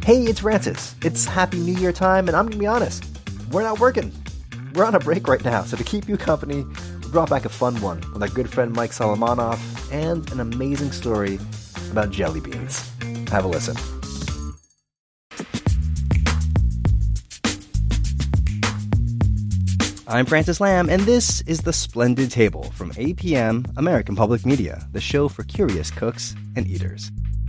Hey, it's Francis. It's Happy New Year time, and I'm going to be honest, we're not working. We're on a break right now, so to keep you company, we brought back a fun one with our good friend Mike Solomonoff and an amazing story about jelly beans. Have a listen. I'm Francis Lamb, and this is The Splendid Table from APM, American Public Media, the show for curious cooks and eaters.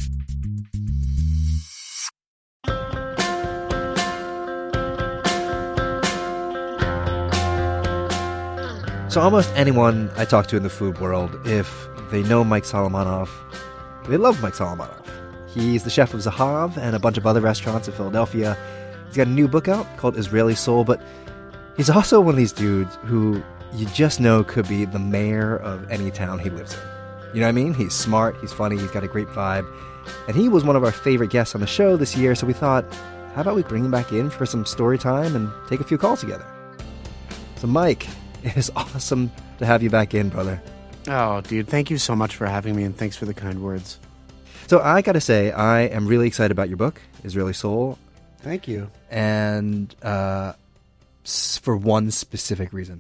So almost anyone I talk to in the food world, if they know Mike Solomonoff, they love Mike Solomonoff. He's the chef of Zahav and a bunch of other restaurants in Philadelphia. He's got a new book out called Israeli Soul, but he's also one of these dudes who you just know could be the mayor of any town he lives in. You know what I mean? He's smart, he's funny, he's got a great vibe. And he was one of our favorite guests on the show this year, so we thought, how about we bring him back in for some story time and take a few calls together? So Mike, it is awesome to have you back in, brother. Oh, dude, thank you so much for having me, and thanks for the kind words. So I gotta say, I am really excited about your book, Israeli Soul. Thank you. And for one specific reason.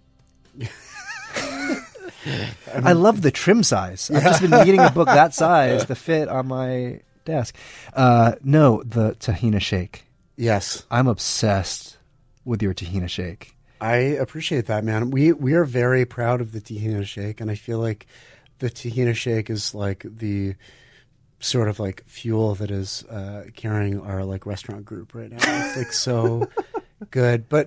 I love the trim size. I've just been needing a book that size to fit on my desk. No, the tahina shake. Yes. I'm obsessed with your tahina shake. I appreciate that, man. We are very proud of the tahina shake, and I feel like the tahina shake is like the sort of like fuel that is carrying our like restaurant group right now. It's like so good. But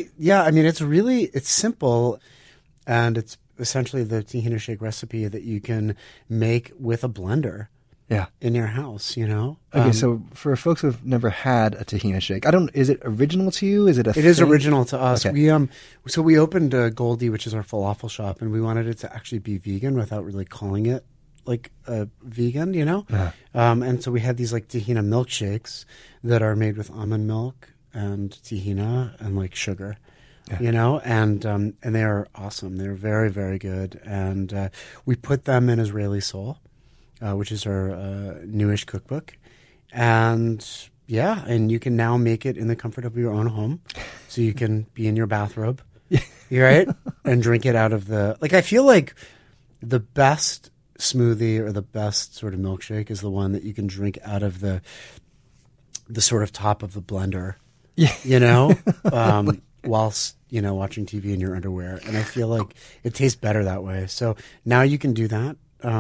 it's simple, and it's essentially the tahina shake recipe that you can make with a blender. Yeah. In your house, you know? Okay, so for folks who've never had a tahina shake, is it original to you? Is it It is original to us. Okay. We opened Goldie, which is our falafel shop, and we wanted it to actually be vegan without really calling it like a vegan, you know? Uh-huh. And so we had these like tahina milkshakes that are made with almond milk and tahina and like sugar. Yeah. You know, and they are awesome. They're very, very good. And we put them in Israeli Soul, which is our newish cookbook. And you can now make it in the comfort of your own home. So you can be in your bathrobe, right? And drink it out of I feel like the best smoothie or the best sort of milkshake is the one that you can drink out of the sort of top of the blender, you know, whilst, you know, watching TV in your underwear. And I feel like it tastes better that way. So now you can do that.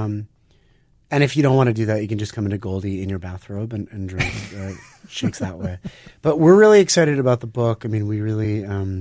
And if you don't want to do that, you can just come into Goldie in your bathrobe and drink shakes that way. But we're really excited about the book. I mean, we really,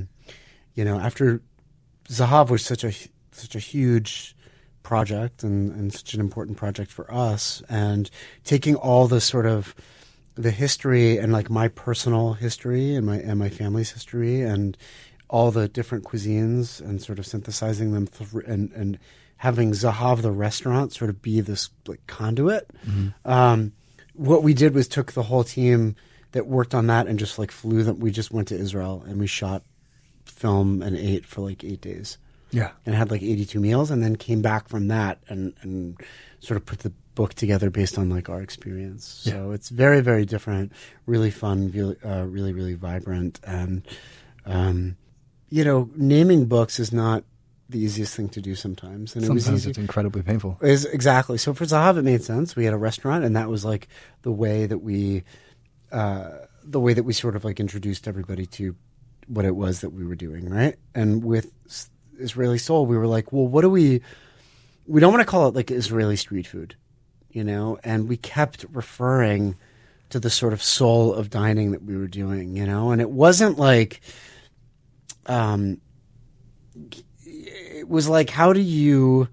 after Zahav was such a huge project and such an important project for us, and taking all the sort of the history and like my personal history and my family's history and all the different cuisines and sort of synthesizing them and having Zahav the restaurant sort of be this like conduit. Mm-hmm. What we did was took the whole team that worked on that and just like flew them. We just went to Israel and we shot film and ate for like 8 days. Yeah. And had like 82 meals, and then came back from that and sort of put the book together based on like our experience. Yeah. So it's very, very different, really fun, really, really vibrant. And, naming books is not the easiest thing to do sometimes. And sometimes it's incredibly painful. Exactly. So for Zahav, it made sense. We had a restaurant, and that was like the way that we sort of like introduced everybody to what it was that we were doing, right? And with Israeli Soul, we were like, well, what do we don't want to call it like Israeli street food, you know? And we kept referring to the sort of soul of dining that we were doing, you know? And it wasn't like, it was like, how do you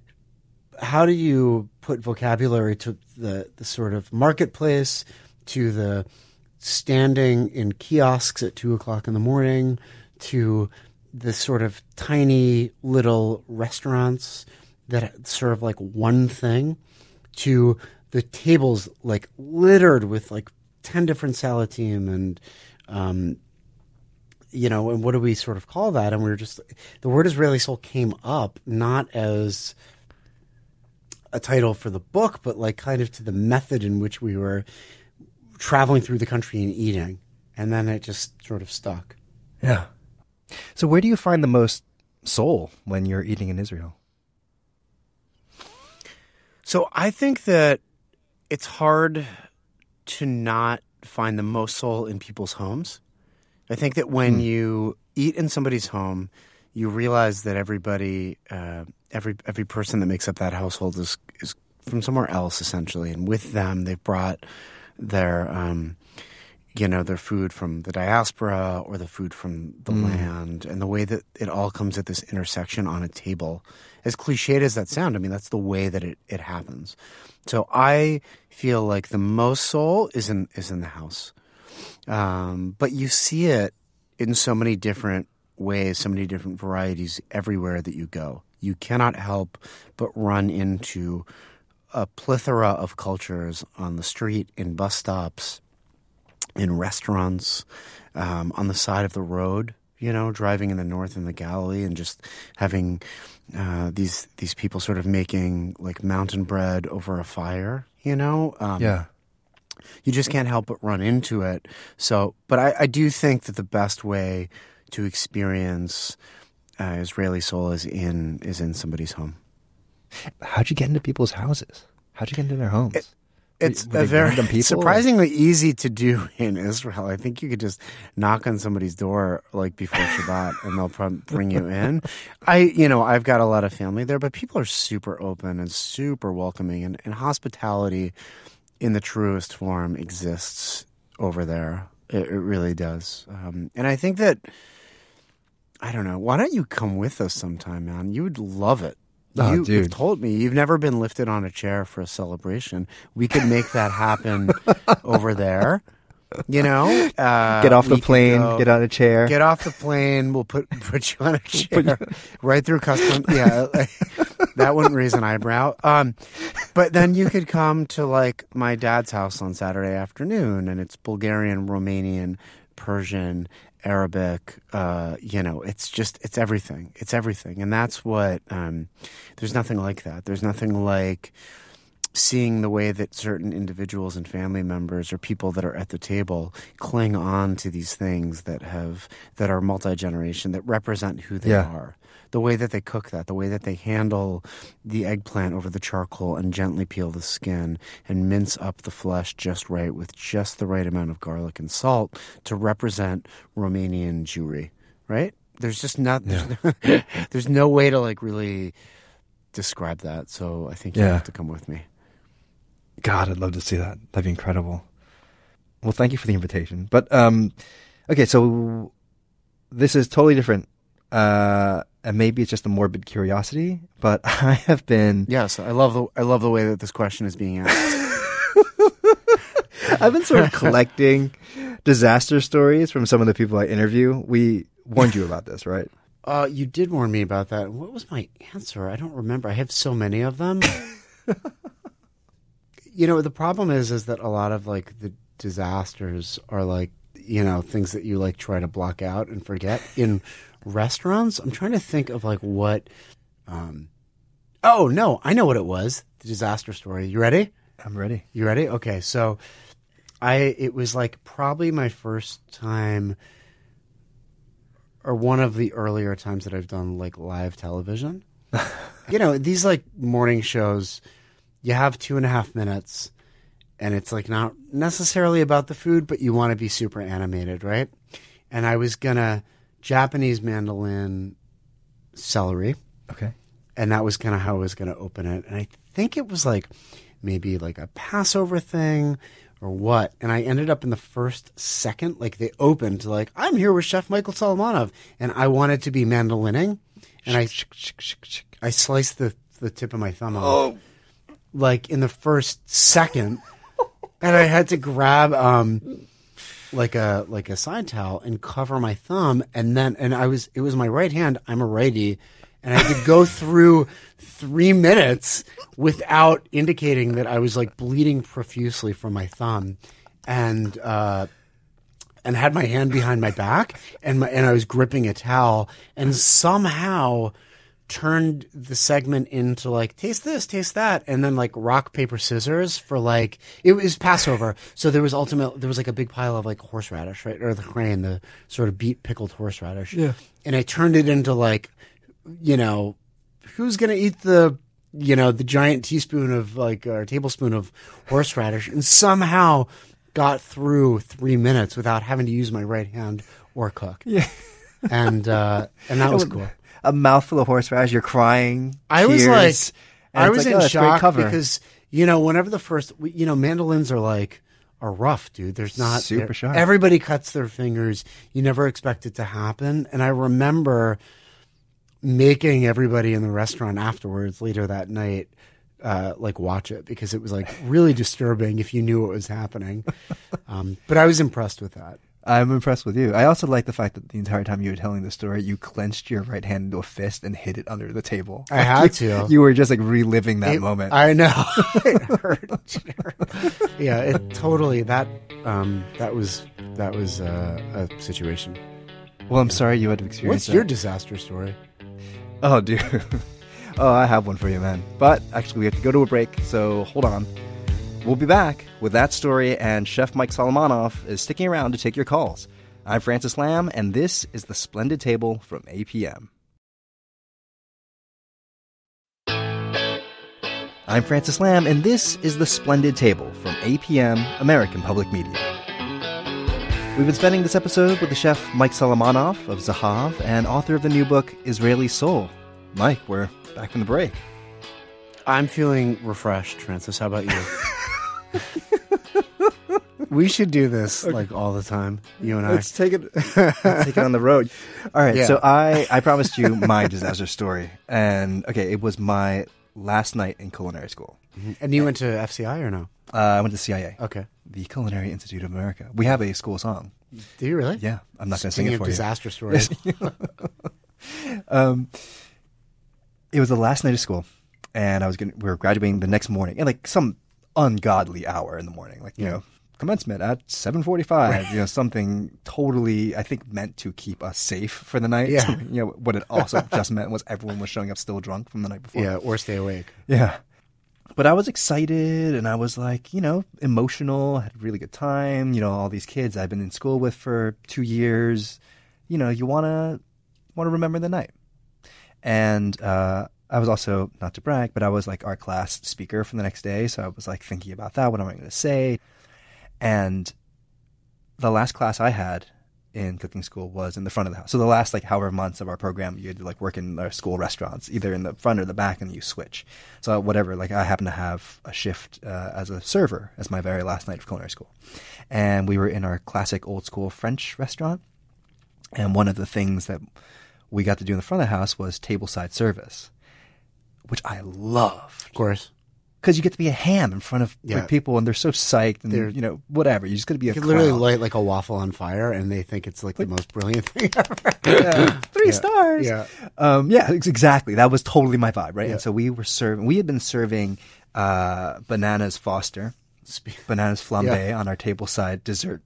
put vocabulary to the sort of marketplace, to the standing in kiosks at 2:00 in the morning, to the sort of tiny little restaurants that serve like one thing, to the tables like littered with like 10 different salatim and, and what do we sort of call that? And we were just, the word Israeli Soul came up not as a title for the book, but like kind of to the method in which we were traveling through the country and eating. And then it just sort of stuck. Yeah. So where do you find the most soul when you're eating in Israel? So I think that it's hard to not find the most soul in people's homes. I think that when you eat in somebody's home, you realize that everybody, every person that makes up that household is from somewhere else, essentially. And with them, they've brought their their food from the diaspora or the food from the land, and the way that it all comes at this intersection on a table. As cliched as that sounds, I mean, that's the way that it happens. So I feel like the most soul is in the house. But you see it in so many different ways, so many different varieties everywhere that you go. You cannot help but run into a plethora of cultures on the street, in bus stops, in restaurants, on the side of the road, driving in the north in the Galilee and just having these people sort of making like mountain bread over a fire, Yeah. You just can't help but run into it. So, but I do think that the best way to experience Israeli soul is in somebody's home. How'd you get into people's houses? How'd you get into their homes? It's Were they random people, surprisingly easy to do in Israel. I think you could just knock on somebody's door like before Shabbat, and they'll probably bring you in. I've got a lot of family there, but people are super open and super welcoming, and hospitality in the truest form exists over there. It really does. And I think that, I don't know, why don't you come with us sometime, man? You would love it. You've told me you've never been lifted on a chair for a celebration. We could make that happen over there. Get off the plane, get on a chair. Get off the plane. We'll put you on a chair right through custom. Yeah, that wouldn't raise an eyebrow. But then you could come to like my dad's house on Saturday afternoon, and it's Bulgarian, Romanian, Persian, Arabic, it's everything. It's everything. And that's what, there's nothing like that. There's nothing like seeing the way that certain individuals and family members or people that are at the table cling on to these things that are multi-generation, that represent who they are. The way that they cook that, the way that they handle the eggplant over the charcoal and gently peel the skin and mince up the flesh just right with just the right amount of garlic and salt to represent Romanian Jewry, right? There's just there's no way to like really describe that. So I think you have to come with me. God, I'd love to see that. That'd be incredible. Well, thank you for the invitation. But, okay, so this is totally different. And maybe it's just a morbid curiosity, but I have been... Yes, I love the way that this question is being asked. I've been sort of collecting disaster stories from some of the people I interview. We warned you about this, right? You did warn me about that. What was my answer? I don't remember. I have so many of them. The problem is that a lot of like the disasters are like, things that you like try to block out and forget in restaurants. I'm trying to think of like what, oh no, I know what it was. The disaster story. You ready? I'm ready. You ready? Okay. So it was like probably my first time or one of the earlier times that I've done like live television. These like morning shows, you have 2.5 minutes and it's like not necessarily about the food, but you want to be super animated, right? And I was gonna Japanese mandolin celery. Okay. And that was kind of how I was going to open it. And I think it was like maybe like a Passover thing or what. And I ended up in the first second, like they opened like, I'm here with Chef Michael Solomonov. And I wanted to be mandolining. And I sliced the tip of my thumb off like in the first second. And I had to grab like a side towel and cover my thumb, and it was my right hand. I'm a righty, and I could go through 3 minutes without indicating that I was like bleeding profusely from my thumb, and had my hand behind my back, and I was gripping a towel, and somehow turned the segment into like, taste this, taste that, and then like rock, paper, scissors for like, it was Passover. So there was like a big pile of like horseradish, right? Or the crane, the sort of beet pickled horseradish. Yeah. And I turned it into like, who's going to eat the giant teaspoon of like, or tablespoon of horseradish, and somehow got through 3 minutes without having to use my right hand or cook. Yeah. And that was cool. A mouthful of horseradish, you're crying. I was tears, like, I was like, in that's a great shock cover. because, whenever the first, mandolins are rough, dude. There's not super sharp. Everybody cuts their fingers. You never expect it to happen. And I remember making everybody in the restaurant afterwards, later that night, watch it, because it was like really disturbing if you knew what was happening. But I was impressed with that. I'm impressed with you. I also like the fact that the entire time you were telling the story, you clenched your right hand into a fist and hid it under the table. I had to. You were just like reliving that moment. I know. It hurt. Yeah, it totally. That was a situation. Well, I'm sorry you had to experience What's your disaster story? Oh, dude. Oh, I have one for you, man. But actually, we have to go to a break, so hold on. We'll be back with that story, and Chef Mike Solomonov is sticking around to take your calls. I'm Francis Lamb, and this is The Splendid Table from APM. I'm Francis Lamb, and this is The Splendid Table from APM, American Public Media. We've been spending this episode with the chef Mike Solomonov of Zahav and author of the new book, Israeli Soul. Mike, we're back from the break. I'm feeling refreshed, Francis. How about you? We should do this like all the time, you and I. Let's take it on the road. All right, so I promised you my disaster story. And, okay, it was my last night in culinary school. Mm-hmm. And you went to FCI or no? I went to CIA. Okay. The Culinary Institute of America. We have a school song. Do you really? Yeah. I'm not going to sing it for you. Disaster stories. It was the last night of school, and we were graduating the next morning, and like some ungodly hour in the morning, commencement at 7:45. Right. Something totally, I think, meant to keep us safe for the night. Yeah. What it also just meant was everyone was showing up still drunk from the night before. Yeah, or stay awake. Yeah. But I was excited, and I was like, emotional. I had a really good time. All these kids I've been in school with for 2 years. You want to remember the night. And I was also, not to brag, but I was like our class speaker for the next day. So I was like thinking about that. What am I going to say? And the last class I had in cooking school was in the front of the house. So the last however months of our program, you had to work in our school restaurants, either in the front or the back, and you switch. So whatever, I happened to have a shift as a server as my very last night of culinary school. And we were in our classic old school French restaurant. And one of the things that we got to do in the front of the house was tableside service, which I love. Of course. Because you get to be a ham in front of people, and they're so psyched, and whatever. You just got to be a You clown. could literally light a waffle on fire, and they think it's the most brilliant thing ever. Yeah. 3 stars. Yeah. Exactly. That was totally my vibe, right? Yeah. And so we had been serving bananas Foster, bananas flambe on our tableside dessert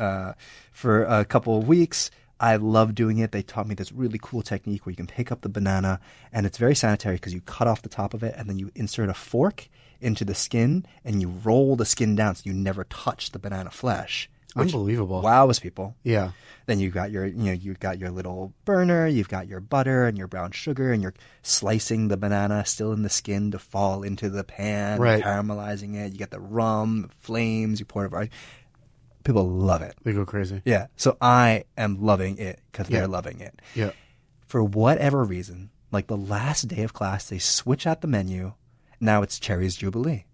for a couple of weeks. I love doing it. They taught me this really cool technique where you can pick up the banana, and it's very sanitary because you cut off the top of it, and then you insert a fork into the skin, and you roll the skin down so you never touch the banana flesh. Unbelievable. Wows people. Yeah. Then you've got your little burner, you've got your butter and your brown sugar, and you're slicing the banana still in the skin to fall into the pan, right. Caramelizing it. You get the rum, flames, you pour it over. People love it. They go crazy. Yeah. So I am loving it because they're loving it. Yeah. For whatever reason, the last day of class, they switch out the menu. Now it's Cherry's Jubilee,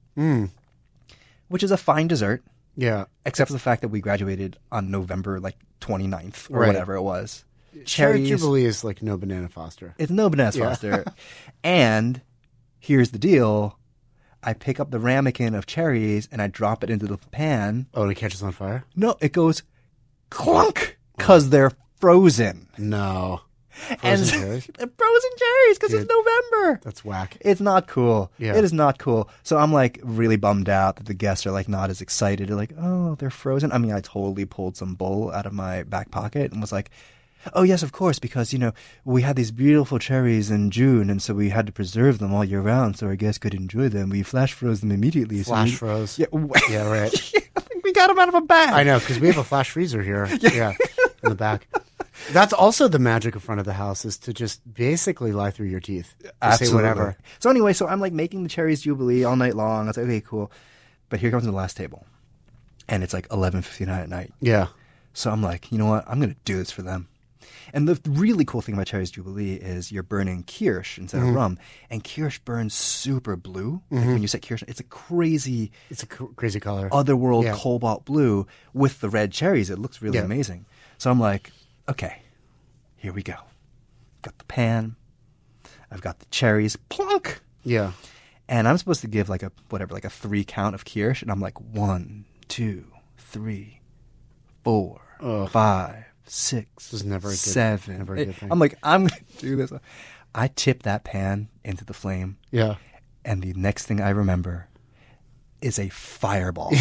which is a fine dessert. Yeah. Except for the fact that we graduated on November 29th or right. whatever it was. Cherry Jubilee is no Banana Foster. It's no Banana Foster. And here's the deal. I pick up the ramekin of cherries and I drop it into the pan. Oh, and it catches on fire? No, it goes clunk because they're frozen. No. Frozen cherries? Frozen cherries because it's November. That's whack. It's not cool. Yeah. It is not cool. So I'm really bummed out that the guests are not as excited. They're oh, they're frozen. I mean, I totally pulled some bull out of my back pocket and was like, Oh, yes, of course, because, we had these beautiful cherries in June, and so we had to preserve them all year round so our guests could enjoy them. We flash froze them immediately. Flash froze. Yeah, yeah, right. We got them out of a bag. I know, because we have a flash freezer here. Yeah, in the back. That's also the magic of front of the house, is to just basically lie through your teeth. Absolutely. Say whatever. So anyway, I'm like making the cherries Jubilee all night long. I was like, okay, cool. But here comes the last table. And it's like 11:59 at night. Yeah. So I'm like, you know what? I'm going to do this for them. And the really cool thing about Cherries Jubilee is you're burning kirsch instead of rum. And kirsch burns super blue. Like when you set kirsch, it's a crazy color. Otherworld Yeah. cobalt blue with the red cherries. It looks really amazing. So I'm like, okay, here we go. Got the pan. I've got the cherries. Plunk! Yeah. And I'm supposed to give like a 3 count of kirsch. And I'm like 1, 2, 3, 4, 5, 6, This is never a good, 7. never a good thing. I'm like, I'm going to do this. I tip that pan into the flame. Yeah. And the next thing I remember is a fireball.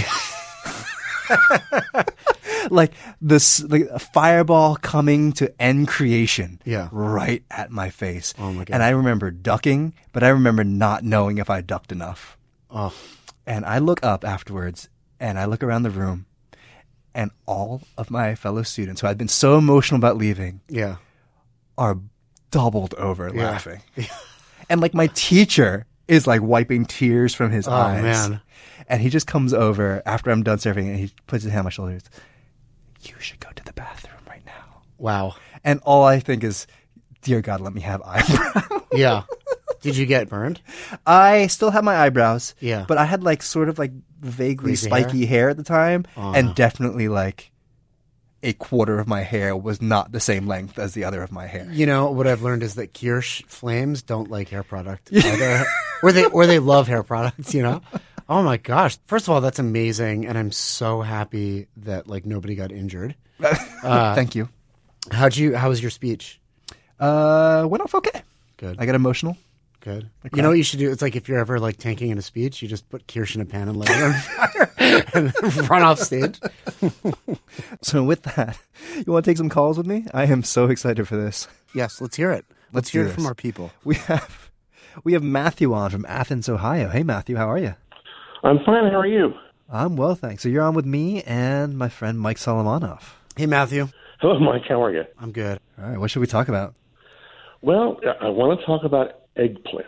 like a fireball coming to end creation. Yeah. Right at my face. Oh my God. And I remember ducking, but I remember not knowing if I ducked enough. Oh. And I look up afterwards and I look around the room and all of my fellow students who I'd been so emotional about leaving Yeah. are doubled over laughing. And like my teacher is like wiping tears from his eyes. Man. And he just comes over after I'm done serving and he puts his hand on my shoulder. You should go to the bathroom right now. Wow. And all I think is, dear God, let me have eyebrows. Yeah. Did you get burned? I still have my eyebrows. Yeah. But I had like sort of like vaguely Crazy spiky hair at the time. Oh, and no. definitely like a quarter of my hair was not the same length as the other of my hair. You know, what I've learned is that Kirsch flames don't like hair product either. or they love hair products, Oh my gosh. First of all, that's amazing. And I'm so happy that like nobody got injured. Thank you. How was your speech? Went off okay. Good. I got emotional. Good. You know what you should do? It's like if you're ever like tanking in a speech, you just put Kirsch in a pan and let it on fire and run off stage. So with that, you want to take some calls with me? I am so excited for this. Yes, let's hear it. Let's do hear it this. from our people. We have Matthew on from Athens, Ohio. Hey, Matthew, how are you? I'm fine. How are you? I'm well, thanks. So you're on with me and my friend Mike Solomonoff. Hey, Matthew. Hello, Mike. How are you? I'm good. All right, what should we talk about? Well, I want to talk about eggplant,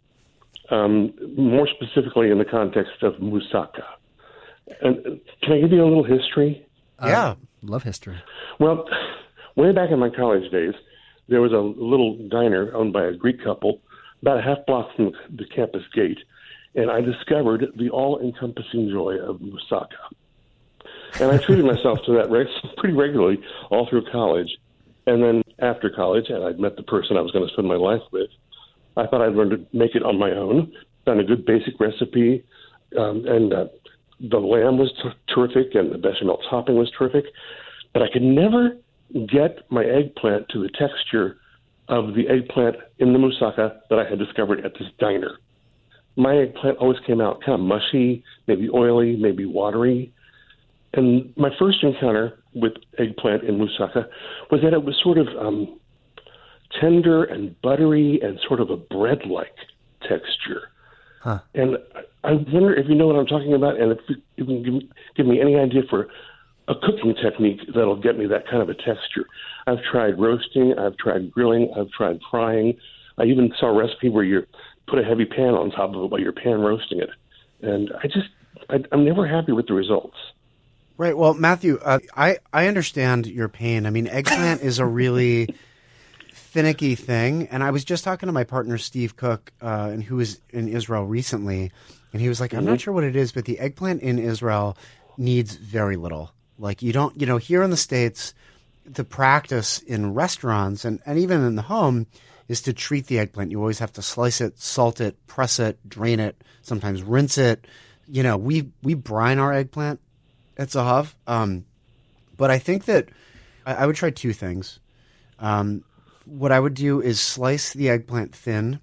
more specifically in the context of moussaka. And can I give you a little history? Yeah. Love history. Well, way back in my college days, there was a little diner owned by a Greek couple about a half block from the campus gate, and I discovered the all-encompassing joy of moussaka. And I treated myself to that pretty regularly all through college. And then after college, and I'd met the person I was going to spend my life with, I thought I'd learn to make it on my own, found a good basic recipe, and the lamb was terrific, and the bechamel topping was terrific. But I could never get my eggplant to the texture of the eggplant in the moussaka that I had discovered at this diner. My eggplant always came out kind of mushy, maybe oily, maybe watery. And my first encounter with eggplant in moussaka was that it was sort of tender and buttery and sort of a bread-like texture. Huh. And I wonder if you know what I'm talking about, and if you can give me any idea for a cooking technique that'll get me that kind of a texture. I've tried roasting, I've tried grilling, I've tried frying. I even saw a recipe where you put a heavy pan on top of it while you're pan roasting it. And I'm never happy with the results. Right. Well, Matthew, I understand your pain. I mean, eggplant is a really finicky thing. And I was just talking to my partner, Steve Cook, and who was in Israel recently. And he was like, I'm not sure what it is, but the eggplant in Israel needs very little. Like you don't, here in the States, the practice in restaurants and even in the home is to treat the eggplant. You always have to slice it, salt it, press it, drain it, sometimes rinse it. We brine our eggplant at Zahav. But I think that I would try two things. What I would do is slice the eggplant thin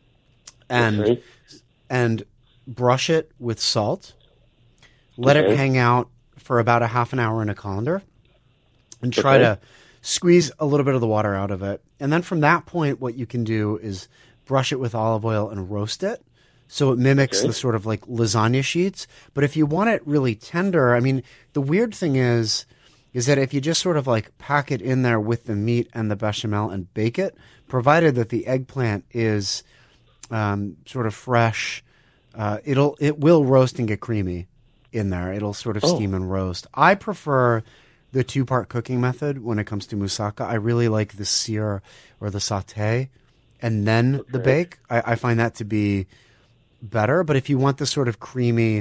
and brush it with salt. Let it hang out for about a half an hour in a colander and try to squeeze a little bit of the water out of it. And then from that point, what you can do is brush it with olive oil and roast it. So it mimics the sort of like lasagna sheets. But if you want it really tender, I mean, the weird thing is that if you just sort of like pack it in there with the meat and the bechamel and bake it, provided that the eggplant is sort of fresh, it will roast and get creamy in there. It'll sort of steam and roast. I prefer the 2-part cooking method when it comes to moussaka. I really like the sear or the saute and then the bake. I find that to be better. But if you want the sort of creamy,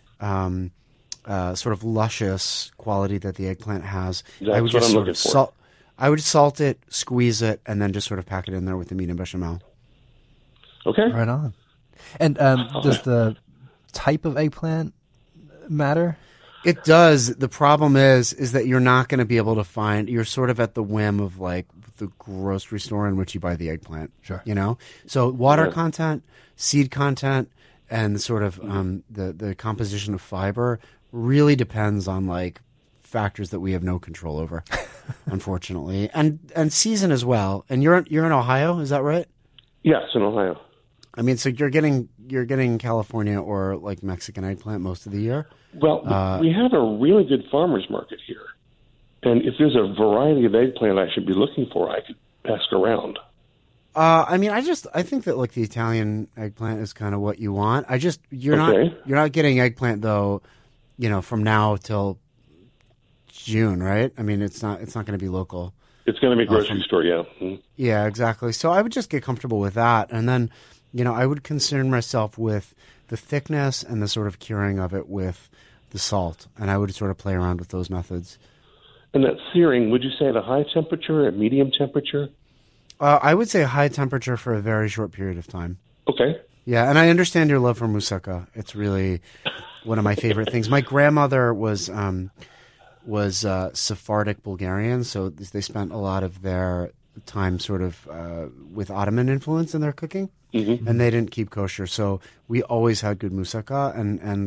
sort of luscious quality that the eggplant has, I would just sort of salt it, squeeze it, and then just sort of pack it in there with the meat and bechamel. Okay. Right on. And does the type of eggplant matter? It does. The problem is that you're not going to be able to find. You're sort of at the whim of like the grocery store in which you buy the eggplant. Sure. You know. So water content, seed content, and sort of the composition of fiber really depends on like factors that we have no control over, unfortunately, and season as well. And you're in Ohio, is that right? Yes, in Ohio. I mean, so you're getting California or like Mexican eggplant most of the year. Well, we have a really good farmers market here, and if there's a variety of eggplant I should be looking for, I could ask around. I mean, I think that like the Italian eggplant is kind of what you want. You're not getting eggplant though, you know, from now till June, right? I mean, it's not going to be local. It's going to be grocery store, yeah. Mm-hmm. Yeah, exactly. So I would just get comfortable with that, and then, you know, I would concern myself with the thickness and the sort of curing of it with the salt, and I would sort of play around with those methods. And that searing, would you say at a high temperature, at medium temperature? I would say high temperature for a very short period of time. Okay. Yeah, and I understand your love for moussaka. It's really one of my favorite things. My grandmother was Sephardic Bulgarian, so they spent a lot of their time sort of with Ottoman influence in their cooking, and they didn't keep kosher. So we always had good moussaka,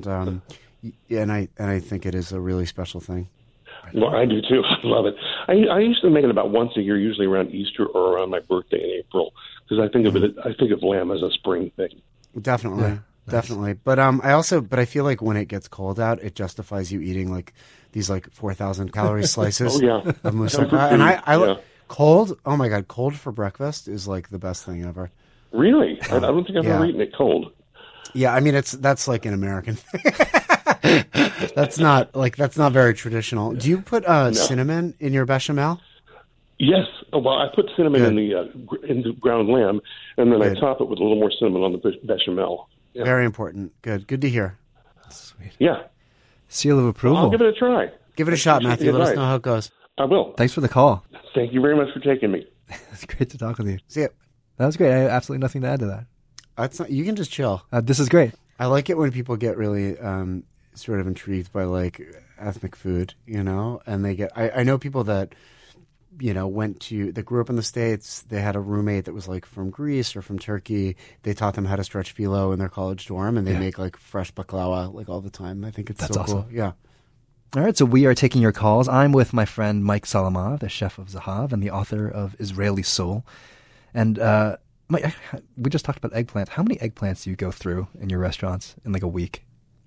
and I think it is a really special thing. Well, I do too. I love it. I used to make it about once a year, usually around Easter or around my birthday in April, because I think of lamb as a spring thing. Definitely. Yeah, definitely. But I feel like when it gets cold out, it justifies you eating like these like 4,000 calorie slices of moussaka. And I cold. Oh my God, cold for breakfast is like the best thing ever. Really? I don't think I've ever eaten it cold. Yeah, I mean that's like an American thing. That's not very traditional. Do you put cinnamon in your bechamel? Yes. Well, I put cinnamon in the ground lamb, and then I top it with a little more cinnamon on the bechamel. Yeah. Very important. Good to hear. Sweet. Yeah. Seal of approval. I'll give it a try. Give it a shot, Matthew. Let us know how it goes. I will. Thanks for the call. Thank you very much for taking me. It's great to talk with you. See ya. That was great. I have absolutely nothing to add to that. You can just chill. This is great. I like it when people get really sort of intrigued by like ethnic food, you know, and they get. I know people that, you know, that grew up in the States. They had a roommate that was like from Greece or from Turkey. They taught them how to stretch phyllo in their college dorm, and they make like fresh baklava like all the time. I think that's so awesome. Cool. Yeah. All right, so we are taking your calls. I'm with my friend Mike Salamov, the chef of Zahav and the author of Israeli Soul. And Mike, we just talked about eggplant. How many eggplants do you go through in your restaurants in like a week?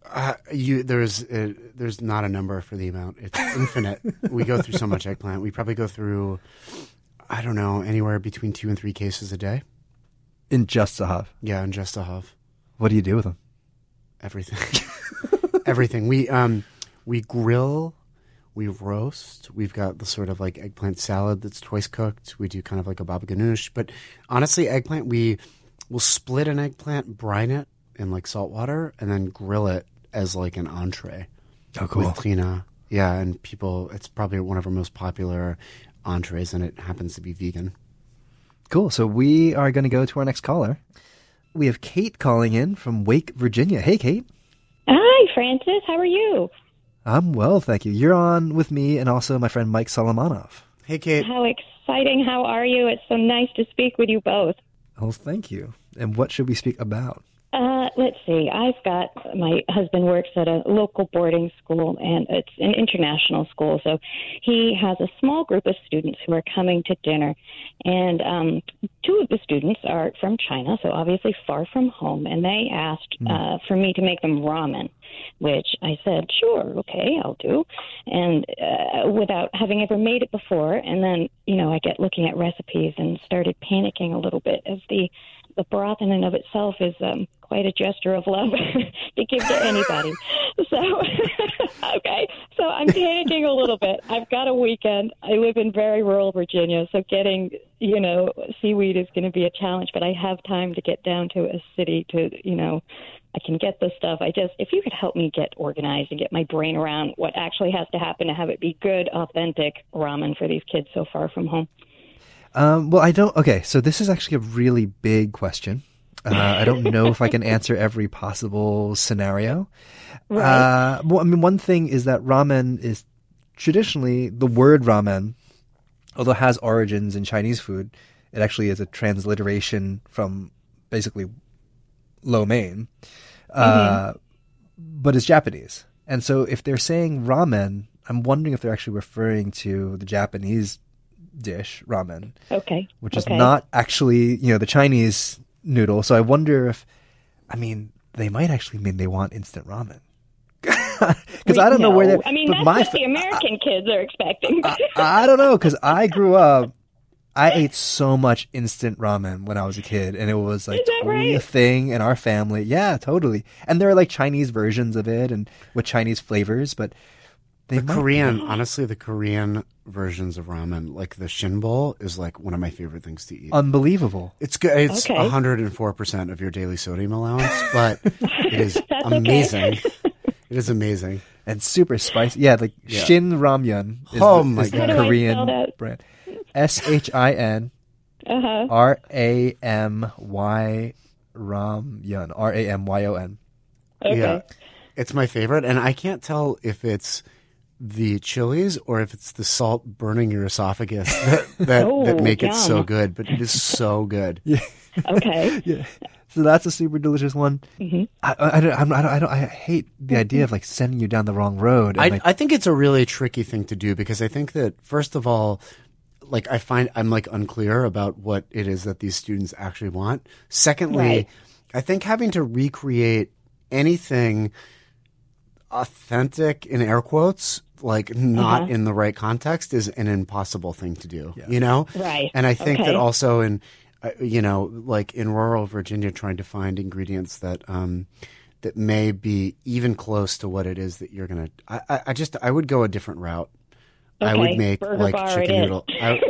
There's not a number for the amount. It's infinite. We go through so much eggplant. We probably go through, I don't know, anywhere between 2 and 3 cases a day. In just Zahav? Yeah, in just Zahav. What do you do with them? Everything. Everything. We grill, we roast. We've got the sort of like eggplant salad that's twice cooked. We do kind of like a baba ganoush. But honestly, eggplant, we will split an eggplant, brine it in like salt water, and then grill it as like an entree. Oh, cool. With tuna. Yeah, and it's probably one of our most popular entrees, and it happens to be vegan. Cool. So we are going to go to our next caller. We have Kate calling in from Wake, Virginia. Hey, Kate. Hi, Francis. How are you? I'm well, thank you. You're on with me and also my friend Mike Solomonov. Hey, Kate. How exciting. How are you? It's so nice to speak with you both. Oh, thank you. And what should we speak about? Let's see. My husband works at a local boarding school, and it's an international school. So he has a small group of students who are coming to dinner. And two of the students are from China, so obviously far from home. And they asked for me to make them ramen, which I said, sure, okay, I'll do. And without having ever made it before. And then, I get looking at recipes and started panicking a little bit as the broth in and of itself is quite a gesture of love to give to anybody. So, okay, so I'm panicking a little bit. I've got a weekend. I live in very rural Virginia, so getting, seaweed is going to be a challenge, but I have time to get down to a city to, I can get this stuff. If you could help me get organized and get my brain around what actually has to happen to have it be good, authentic ramen for these kids so far from home. Okay, so this is actually a really big question. I don't know if I can answer every possible scenario. Right. One thing is that ramen is traditionally, the word ramen, although it has origins in Chinese food, it actually is a transliteration from basically lo mein, but it's Japanese. And so if they're saying ramen, I'm wondering if they're actually referring to the Japanese dish, ramen. Okay. Which is not actually, the Chinese noodle. So I wonder if, they might actually mean they want instant ramen. Because I don't know where they're... that's what the American kids are expecting. I don't know, because I grew up, I ate so much instant ramen when I was a kid, and it was like totally a thing in our family. Yeah, totally. And there are like Chinese versions of it and with Chinese flavors, but the Korean versions of ramen, like the shinbol, is like one of my favorite things to eat. Unbelievable. It's good. It's 104% of your daily sodium allowance, but it is amazing. It is amazing. And super spicy. Yeah, like Shin Ramyun is the Korean brand. SHIN RAMY Ramyun. RAMYON. Okay. Yeah. It's my favorite, and I can't tell if it's the chilies or if it's the salt burning your esophagus that make it so good, but it is so good. Yeah. Okay. Yeah. So that's a super delicious one. Mm-hmm. I hate the idea of like sending you down the wrong road. I think it's a really tricky thing to do because I think that first of all, like I'm like unclear about what it is that these students actually want. Secondly, I think having to recreate anything authentic in air quotes, like not in the right context, is an impossible thing to do, Right. And I think that also in, like in rural Virginia, trying to find ingredients that that may be even close to what it is that you're going to, I would go a different route. Okay. I would make like chicken noodle.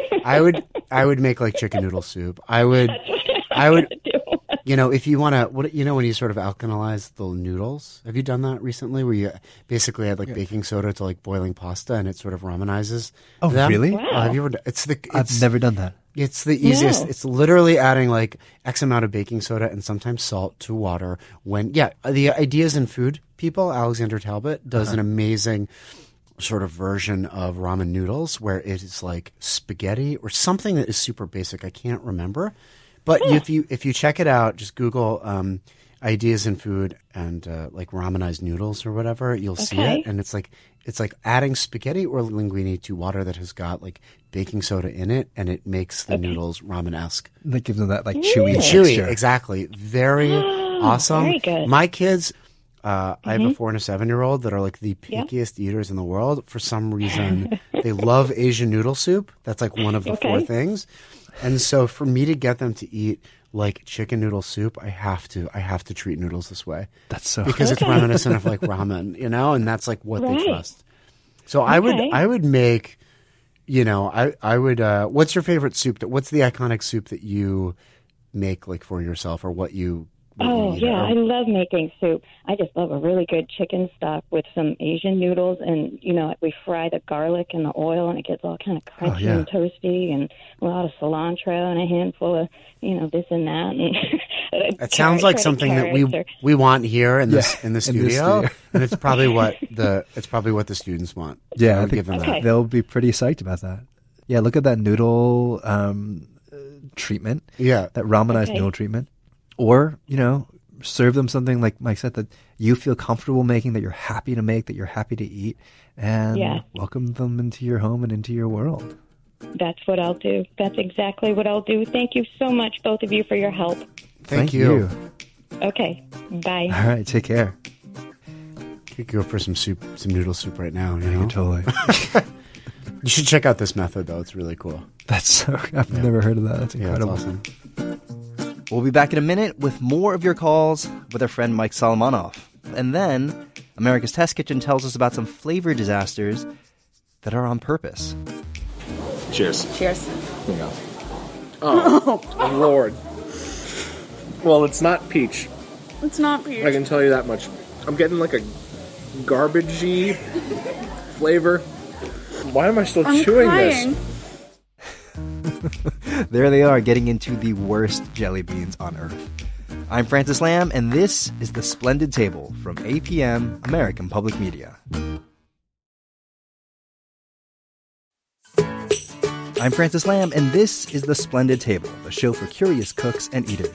I would make like chicken noodle soup. I would, if you want to, when you sort of alkalize the noodles, have you done that recently where you basically add like baking soda to like boiling pasta and it sort of ramenizes? Oh, them? really? Wow. Have you ever? I've never done that. It's the easiest. No. It's literally adding like X amount of baking soda and sometimes salt to water. The Ideas in Food people, Alexander Talbot, does an amazing sort of version of ramen noodles where it is like spaghetti or something that is super basic. I can't remember. But if you check it out, just Google Ideas in Food and like ramenized noodles or whatever, you'll see it. And it's like adding spaghetti or linguine to water that has got like baking soda in it, and it makes the noodles ramen-esque. That gives them that like chewy Chewy, exactly. Very awesome. Very good. My kids, I have a 4 and a 7-year-old that are like the pickiest eaters in the world. For some reason, they love Asian noodle soup. That's like one of the 4 things. And so for me to get them to eat like chicken noodle soup, I have to treat noodles this way. That's so because it's reminiscent of like ramen, and that's like what they trust. So I would make, I would. What's your favorite soup? What's the iconic soup that you make like for yourself, or what you? I love making soup. I just love a really good chicken stock with some Asian noodles, and we fry the garlic in the oil, and it gets all kind of crunchy and toasty, and a lot of cilantro and a handful of this and that. And it sounds like something that we want here in the studio, and it's probably what the students want. Yeah, I would give them that. They'll be pretty psyched about that. Yeah, look at that noodle treatment. Yeah, that ramenized noodle treatment. Or, serve them something, like Mike said, that you feel comfortable making, that you're happy to make, that you're happy to eat, and welcome them into your home and into your world. That's what I'll do. That's exactly what I'll do. Thank you so much, both of you, for your help. Thank you. Okay, bye. All right, take care. You could go for some soup, some noodle soup right now, you know? Totally. You should check out this method, though. It's really cool. I've never heard of that. That's incredible. Yeah, that's awesome. We'll be back in a minute with more of your calls with our friend Mike Solomonoff. And then America's Test Kitchen tells us about some flavor disasters that are on purpose. Cheers. Cheers. Here you go. Oh, Lord. Well, it's not peach. It's not peach. I can tell you that much. I'm getting like a garbagey flavor. Why am I still chewing crying. this? There they are, getting into the worst jelly beans on earth. I'm Francis Lamb, and this is The Splendid Table from APM, American Public Media. I'm Francis Lamb, and this is The Splendid Table, the show for curious cooks and eaters.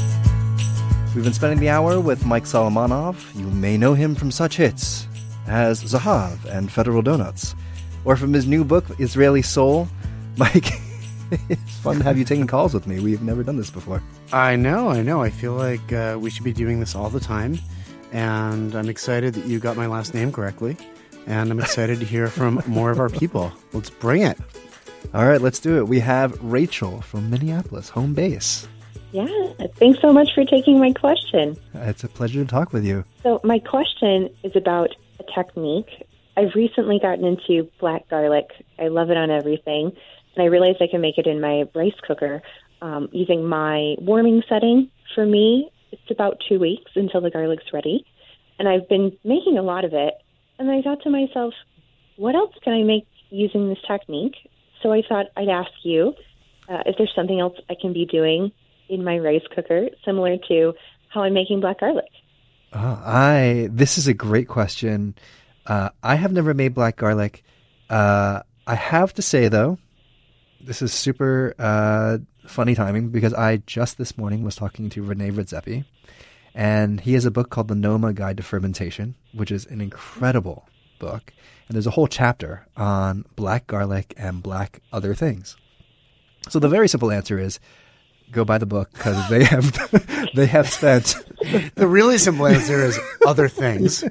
We've been spending the hour with Mike Solomonoff. You may know him from such hits as Zahav and Federal Donuts, or from his new book, Israeli Soul. Mike, it's fun to have you taking calls with me. We've never done this before. I know. I feel like we should be doing this all the time, and I'm excited that you got my last name correctly, and I'm excited to hear from more of our people. Let's bring it. All right, let's do it. We have Rachel from Minneapolis, home base. Yeah, thanks so much for taking my question. It's a pleasure to talk with you. So my question is about a technique. I've recently gotten into black garlic. I love it on everything, and I realized I can make it in my rice cooker using my warming setting. For me, it's about 2 weeks until the garlic's ready, and I've been making a lot of it, and I thought to myself, what else can I make using this technique? So I thought I'd ask you if there's something else I can be doing in my rice cooker, similar to how I'm making black garlic. This is a great question. I have never made black garlic. I have to say, though, this is super funny timing, because I just this morning was talking to Rene Redzepi, and he has a book called The Noma Guide to Fermentation, which is an incredible book. And there's a whole chapter on black garlic and black other things. So the very simple answer is go buy the book, because they have spent the really simple answer is other things.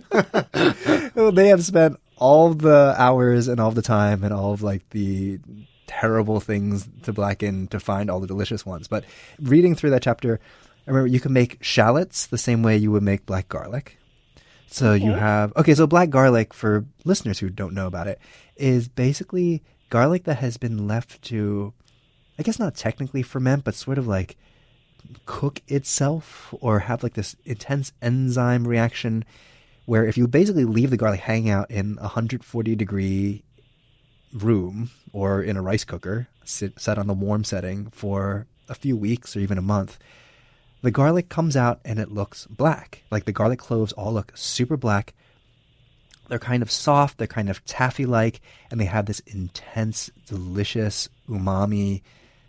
They have spent all the hours and all the time and all of like the terrible things to blacken to find all the delicious ones. But reading through that chapter, I remember you can make shallots the same way you would make black garlic. So you have, so black garlic, for listeners who don't know about it, is basically garlic that has been left to, I guess not technically ferment, but sort of like cook itself or have like this intense enzyme reaction where if you basically leave the garlic hanging out in a 140-degree room or in a rice cooker, set on the warm setting for a few weeks or even a month, the garlic comes out and it looks black. Like the garlic cloves all look super black. They're kind of soft, they're kind of taffy-like, and they have this intense, delicious umami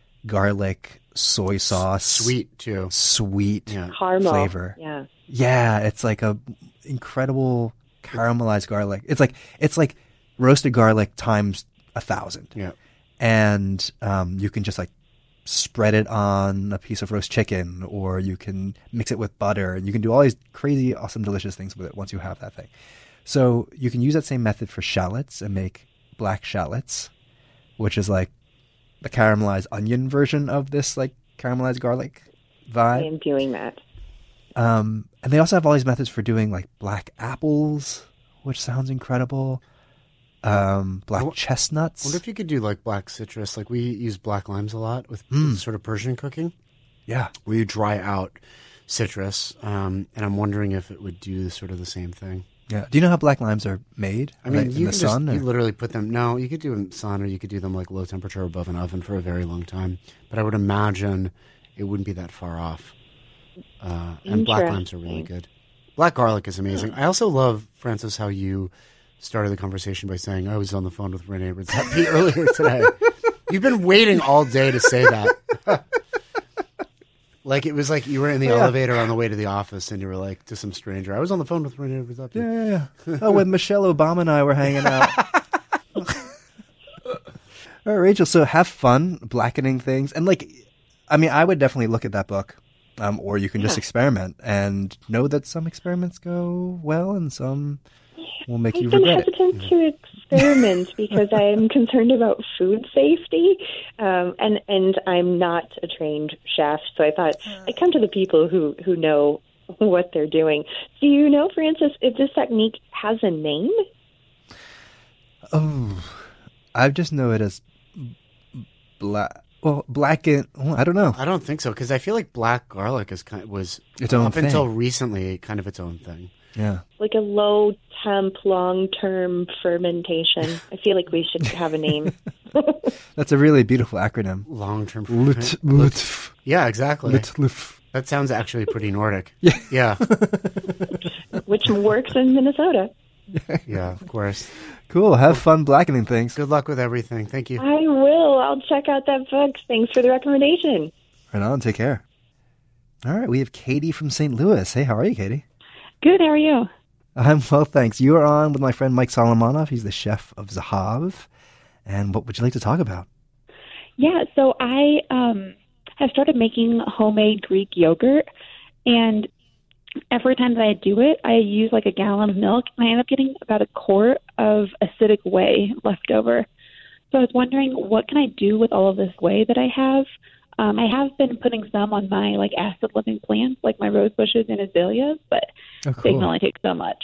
garlic soy sauce. Sweet, too. Sweet Caramel. flavor. Yeah. Yeah, it's like a incredible caramelized garlic. It's like roasted garlic times 1,000. Yeah. And you can just like spread it on a piece of roast chicken, or you can mix it with butter, and you can do all these crazy, awesome, delicious things with it once you have that thing. So you can use that same method for shallots and make black shallots, which is like the caramelized onion version of this like caramelized garlic vibe. I am doing that. And they also have all these methods for doing like black apples, which sounds incredible. Black chestnuts. I wonder if you could do like black citrus. Like we use black limes a lot with sort of Persian cooking. Yeah. Where you dry out citrus. And I'm wondering if it would do sort of the same thing. Yeah. Do you know how black limes are made? I mean, in you the sun? you literally put them. No, you could do them in the sun, or you could do them like low temperature above an oven for a very long time. But I would imagine it wouldn't be that far off. And black limes are really good. Black garlic is amazing. I also love, Francis, how you started the conversation by saying, I was on the phone with Rene Redzepi earlier today. You've been waiting all day to say that. Like it was like you were in the elevator on the way to the office and you were like to some stranger. I was on the phone with Renee Rizzotti. Yeah. Oh, when Michelle Obama and I were hanging out. All right, Rachel, so have fun blackening things. And I would definitely look at that book. Or you can just experiment and know that some experiments go well and some will make you regret it. I've been hesitant to experiment because I'm concerned about food safety, and I'm not a trained chef. So I thought I'd come to the people who know what they're doing. Do you know, Francis, if this technique has a name? Oh, I just know it as blackened. I don't know. I don't think so because I feel like black garlic was its own up thing. Until recently kind of its own thing. Yeah, like a low temp, long term fermentation. I feel like we should have a name. That's a really beautiful acronym. Long term. Yeah, exactly. That sounds actually pretty Nordic. Yeah. Which works in Minnesota. Yeah, of course. Cool. Have fun blackening things. Good luck with everything. Thank you. I will. I'll check out that book. Thanks for the recommendation. Right on. Take care. All right. We have Katie from St. Louis. Hey, how are you, Katie? Good. How are you? I'm well, thanks. You are on with my friend Mike Solomonov. He's the chef of Zahav. And what would you like to talk about? Yeah. So I have started making homemade Greek yogurt, and every time that I do it, I use like a gallon of milk, and I end up getting about a quart of acidic whey left over. So I was wondering, what can I do with all of this whey that I have? I have been putting some on my like acid-living plants, like my rose bushes and azaleas, but they can only take so much.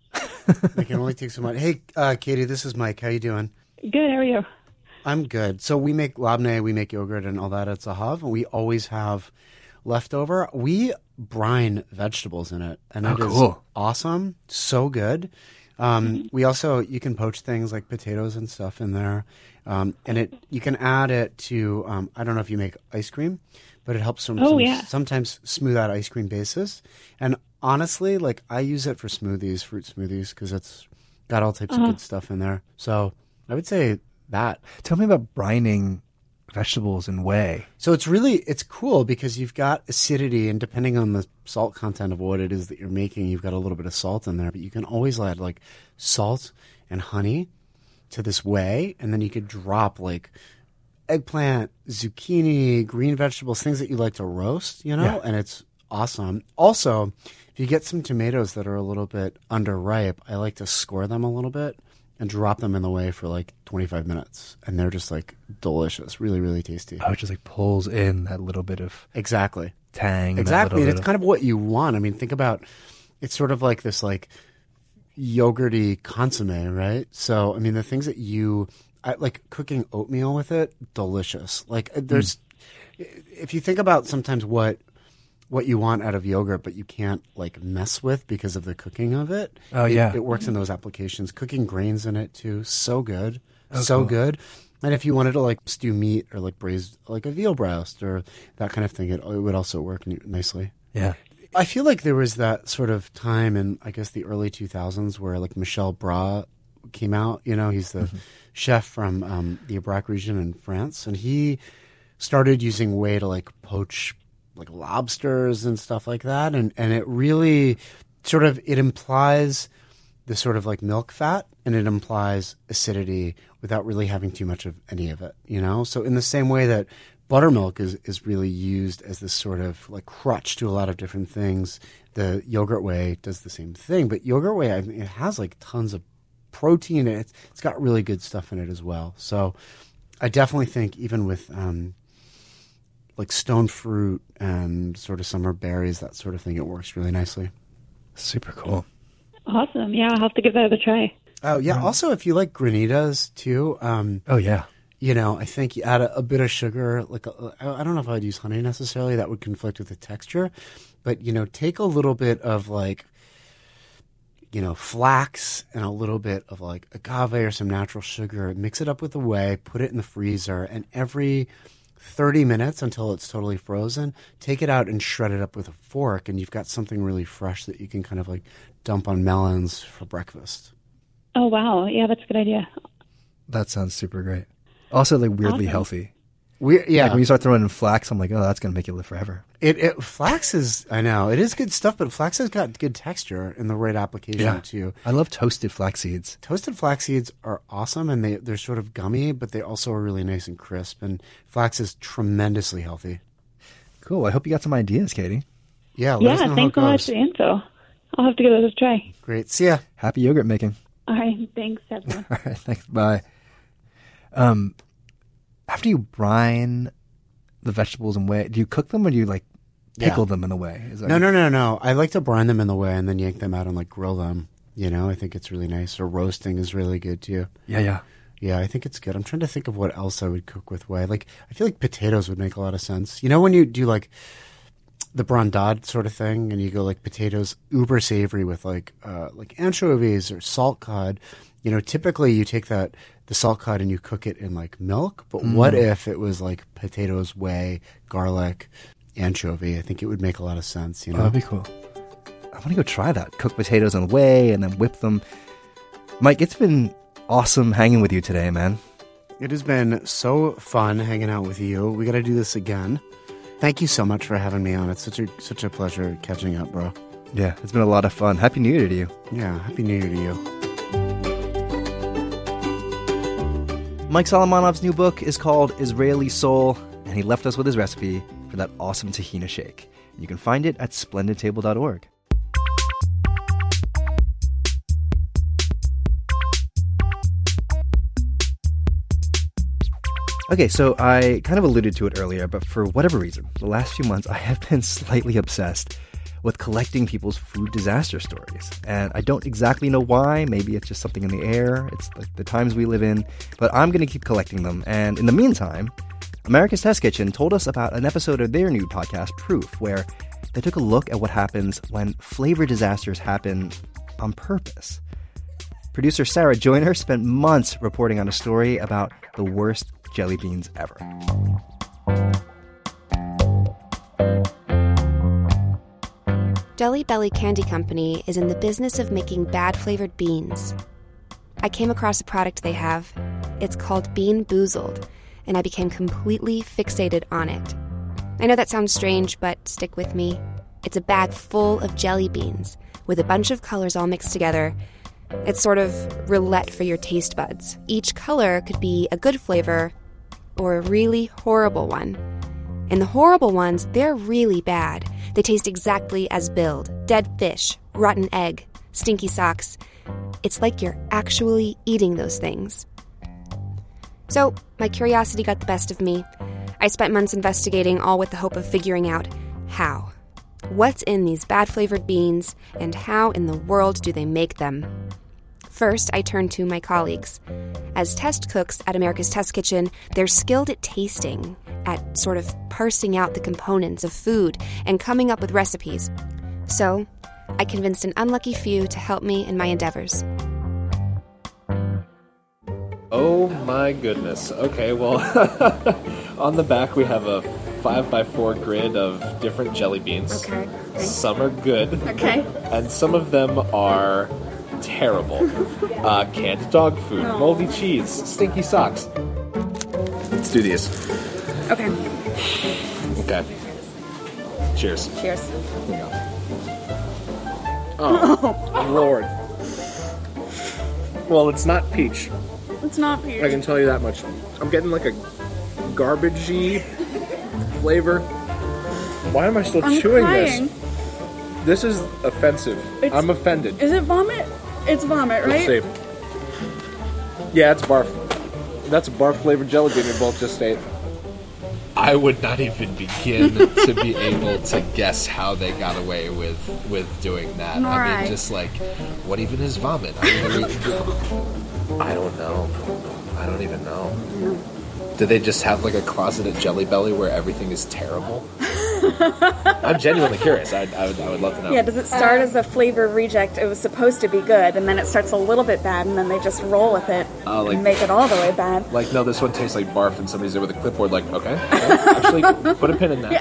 They can only take so much. Hey, Katie, this is Mike. How you doing? Good. How are you? I'm good. So we make labneh, we make yogurt and all that at Zahav, and we always have leftover. We brine vegetables in it, and it is awesome. So good. We also, you can poach things like potatoes and stuff in there. And you can add it to, I don't know if you make ice cream, but it helps sometimes smooth out ice cream bases. And honestly, like I use it for smoothies, fruit smoothies, because it's got all types of good stuff in there. So I would say that. Tell me about brining vegetables in whey. So it's cool because you've got acidity, and depending on the salt content of what it is that you're making, you've got a little bit of salt in there, but you can always add like salt and honey to this whey, and then you could drop like eggplant, zucchini, green vegetables, things that you like to roast, and it's awesome. Also, if you get some tomatoes that are a little bit underripe, I like to score them a little bit and drop them in the whey for like 25 minutes. And they're just like delicious, really, really tasty. Oh, it just like pulls in that little bit of tang. Exactly. And it's kind of what you want. I mean, think about, it's sort of like this like yogurty consomme, right? So, I mean, the things that I like cooking oatmeal with it, delicious. Like there's, if you think about sometimes what you want out of yogurt, but you can't like mess with because of the cooking of it. Oh, yeah. It works in those applications. Cooking grains in it too. So good. So good. And if you wanted to like stew meat or like braise like a veal breast or that kind of thing, it would also work nicely. Yeah. I feel like there was that sort of time in, I guess, the early 2000s where like Michel Bras came out. He's the chef from the Aubrac region in France. And he started using whey to like poach like lobsters and stuff like that. And it really sort of, it implies the sort of like milk fat, and it implies acidity without really having too much of any of it, So in the same way that buttermilk is really used as this sort of like crutch to a lot of different things, the yogurt whey does the same thing. But yogurt whey, I mean, it has like tons of protein. It's got really good stuff in it as well. So I definitely think even with like stone fruit and sort of summer berries, that sort of thing, it works really nicely. Super cool. Awesome. Yeah, I'll have to give that a try. Oh, yeah. Also, if you like granitas too. Oh, yeah. I think you add a bit of sugar. Like I don't know if I'd use honey necessarily. That would conflict with the texture. But, take a little bit of like, flax and a little bit of like agave or some natural sugar. Mix it up with the whey. Put it in the freezer. And every 30 minutes until it's totally frozen, take it out and shred it up with a fork. And you've got something really fresh that you can kind of like dump on melons for breakfast. Oh, wow. Yeah, that's a good idea. That sounds super great. Also, like weirdly healthy. Like when you start throwing in flax, I'm like, oh, that's going to make you live forever. Flax is, I know, it is good stuff, but flax has got good texture in the right application too. I love toasted flax seeds. Toasted flax seeds are awesome, and they're sort of gummy, but they also are really nice and crisp. And flax is tremendously healthy. Cool. I hope you got some ideas, Katie. Yeah, let us know thanks so much for the info. I'll have to give those a try. Great. See ya. Happy yogurt making. All right. Thanks, everyone. All right. Thanks. Bye. After you brine the vegetables in whey, do you cook them or do you like pickle them in the whey? No. I like to brine them in the whey and then yank them out and like grill them. You know, I think it's really nice. Or roasting is really good too. Yeah. Yeah, I think it's good. I'm trying to think of what else I would cook with whey. Like, I feel like potatoes would make a lot of sense. You know, when you do like the brandade sort of thing, and you go like potatoes uber savory with like anchovies or salt cod. You know, typically you take the salt cod and you cook it in like milk. But what if it was like potatoes, whey, garlic, anchovy? I think it would make a lot of sense. You know, that'd be cool. I want to go try that. Cook potatoes in whey and then whip them. Mike, it's been awesome hanging with you today, man. It has been so fun hanging out with you. We got to do this again. Thank you so much for having me on. It's such a pleasure catching up, bro. Yeah, it's been a lot of fun. Happy New Year to you. Yeah, Happy New Year to you. Mike Solomonov's new book is called Israeli Soul, and he left us with his recipe for that awesome tahina shake. You can find it at splendidtable.org. Okay, so I kind of alluded to it earlier, but for whatever reason, the last few months I have been slightly obsessed with collecting people's food disaster stories. And I don't exactly know why. Maybe it's just something in the air. It's like the times we live in. But I'm going to keep collecting them. And in the meantime, America's Test Kitchen told us about an episode of their new podcast, Proof, where they took a look at what happens when flavor disasters happen on purpose. Producer Sarah Joyner spent months reporting on a story about the worst jelly beans ever. Jelly Belly Candy Company is in the business of making bad-flavored beans. I came across a product they have. It's called Bean Boozled, and I became completely fixated on it. I know that sounds strange, but stick with me. It's a bag full of jelly beans with a bunch of colors all mixed together. It's sort of roulette for your taste buds. Each color could be a good flavor or a really horrible one. And the horrible ones, they're really bad. They taste exactly as billed. Dead fish, rotten egg, stinky socks. It's like you're actually eating those things. So, my curiosity got the best of me. I spent months investigating, all with the hope of figuring out how. What's in these bad-flavored beans, and how in the world do they make them? First, I turned to my colleagues. As test cooks at America's Test Kitchen, they're skilled at tasting, at sort of parsing out the components of food and coming up with recipes. So, I convinced an unlucky few to help me in my endeavors. Oh my goodness. Okay, well, on the back we have a 5x4 grid of different jelly beans. Okay. Some are good. Okay. And some of them are terrible. Canned dog food, moldy cheese, stinky socks. Let's do these. Okay. Okay. Cheers. Cheers. Here we go. Oh, Lord. Well, it's not peach. It's not peach. I can tell you that much. I'm getting like a garbagey flavor. Why am I still chewing crying. this? This is offensive. I'm offended. Is it vomit? It's vomit, right? We'll see. Yeah, it's barf. That's a barf flavored jelly bean we both just ate. I would not even begin to be able to guess how they got away with doing that. Nor I mean, just like, what even is vomit? I don't know. I don't even know. No. Do they just have like a closet at Jelly Belly where everything is terrible? I'm genuinely curious. I would love to know. Yeah, does it start as a flavor reject? It was supposed to be good, and then it starts a little bit bad, and then they just roll with it and make it all the way bad. Like, no, this one tastes like barf, and somebody's there with a clipboard like, okay. Actually, put a pin in that.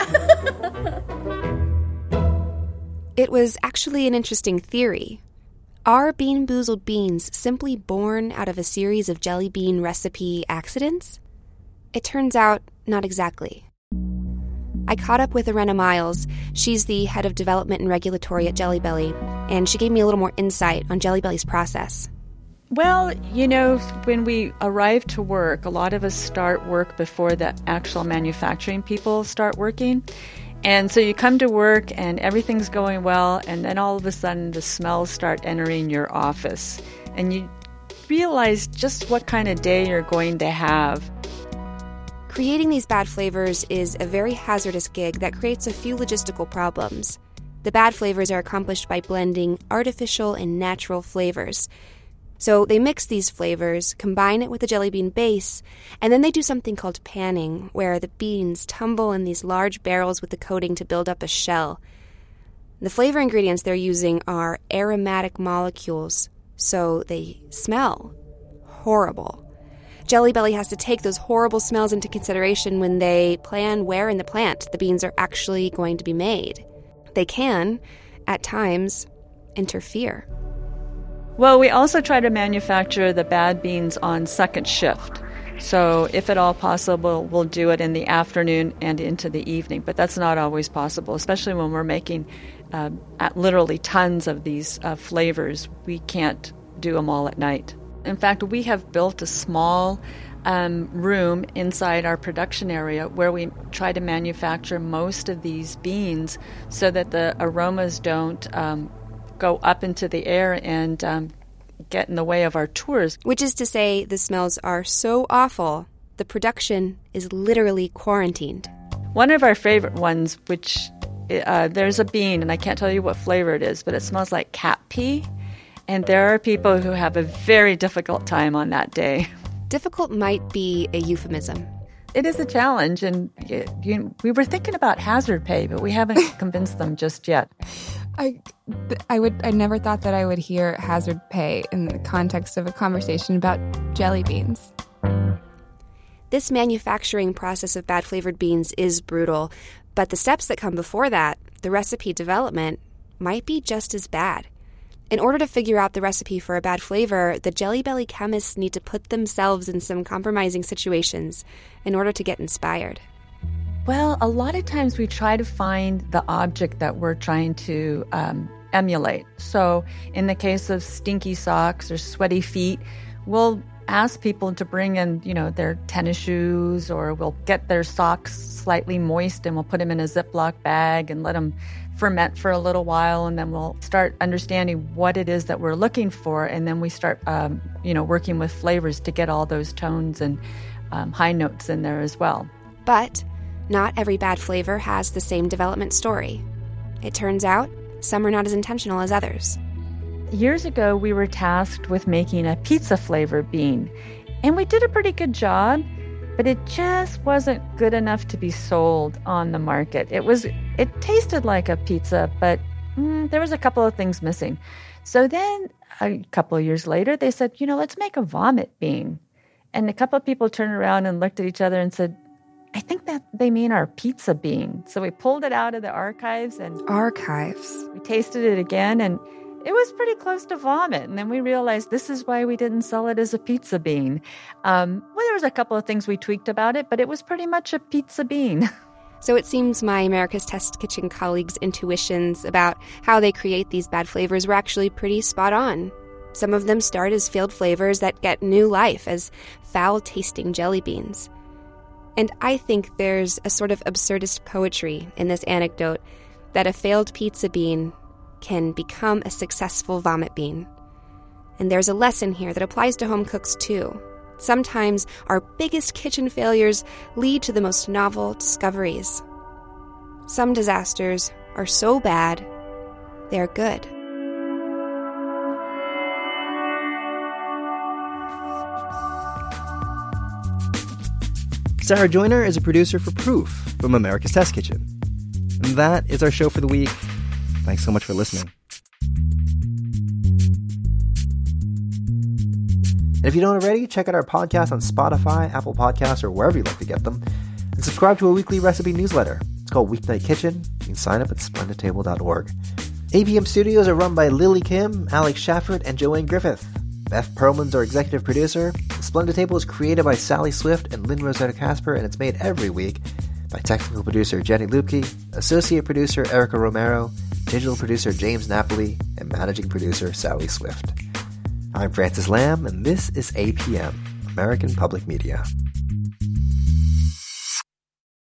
Yeah. It was actually an interesting theory. Are Bean Boozled beans simply born out of a series of jelly bean recipe accidents? It turns out not exactly. I caught up with Irena Miles. She's the head of development and regulatory at Jelly Belly, and she gave me a little more insight on Jelly Belly's process. Well, when we arrive to work, a lot of us start work before the actual manufacturing people start working. And so you come to work and everything's going well, and then all of a sudden the smells start entering your office. And you realize just what kind of day you're going to have. Creating these bad flavors is a very hazardous gig that creates a few logistical problems. The bad flavors are accomplished by blending artificial and natural flavors. So they mix these flavors, combine it with the jelly bean base, and then they do something called panning, where the beans tumble in these large barrels with the coating to build up a shell. The flavor ingredients they're using are aromatic molecules, so they smell horrible. Jelly Belly has to take those horrible smells into consideration when they plan where in the plant the beans are actually going to be made. They can, at times, interfere. Well, we also try to manufacture the bad beans on second shift. So if at all possible, we'll do it in the afternoon and into the evening. But that's not always possible, especially when we're making literally tons of these flavors. We can't do them all at night. In fact, we have built a small room inside our production area where we try to manufacture most of these beans so that the aromas don't go up into the air and get in the way of our tours. Which is to say, the smells are so awful, the production is literally quarantined. One of our favorite ones, which there's a bean, and I can't tell you what flavor it is, but it smells like cat pee. And there are people who have a very difficult time on that day. Difficult might be a euphemism. It is a challenge, and we were thinking about hazard pay, but we haven't convinced them just yet. I never thought that I would hear hazard pay in the context of a conversation about jelly beans. This manufacturing process of bad-flavored beans is brutal, but the steps that come before that, the recipe development, might be just as bad. In order to figure out the recipe for a bad flavor, the Jelly Belly chemists need to put themselves in some compromising situations in order to get inspired. Well, a lot of times we try to find the object that we're trying to emulate. So in the case of stinky socks or sweaty feet, we'll ask people to bring in, their tennis shoes, or we'll get their socks slightly moist and we'll put them in a Ziploc bag and let them ferment for a little while, and then we'll start understanding what it is that we're looking for, and then we start, working with flavors to get all those tones and high notes in there as well. But not every bad flavor has the same development story. It turns out some are not as intentional as others. Years ago, we were tasked with making a pizza-flavored bean, and we did a pretty good job, but it just wasn't good enough to be sold on the market. It tasted like a pizza, but there was a couple of things missing. So then a couple of years later, they said, let's make a vomit bean. And a couple of people turned around and looked at each other and said, I think that they mean our pizza bean. So we pulled it out of the archives. We tasted it again, and it was pretty close to vomit. And then we realized this is why we didn't sell it as a pizza bean. There was a couple of things we tweaked about it, but it was pretty much a pizza bean. So it seems my America's Test Kitchen colleagues' intuitions about how they create these bad flavors were actually pretty spot on. Some of them start as failed flavors that get new life as foul-tasting jelly beans. And I think there's a sort of absurdist poetry in this anecdote that a failed pizza bean can become a successful vomit bean. And there's a lesson here that applies to home cooks too. Sometimes our biggest kitchen failures lead to the most novel discoveries. Some disasters are so bad, they're good. Sarah Joyner is a producer for Proof from America's Test Kitchen. And that is our show for the week. Thanks so much for listening. And if you don't already, check out our podcast on Spotify, Apple Podcasts, or wherever you like to get them. And subscribe to a weekly recipe newsletter. It's called Weeknight Kitchen. You can sign up at splendidtable.org. APM Studios are run by Lily Kim, Alex Shafford, and Joanne Griffith. Beth Perlman's our executive producer. The Splendid Table is created by Sally Swift and Lynn Rosetta Casper, and it's made every week by technical producer Jenny Lupke, associate producer Erica Romero, digital producer James Napoli, and managing producer Sally Swift. I'm Francis Lamb, and this is APM, American Public Media.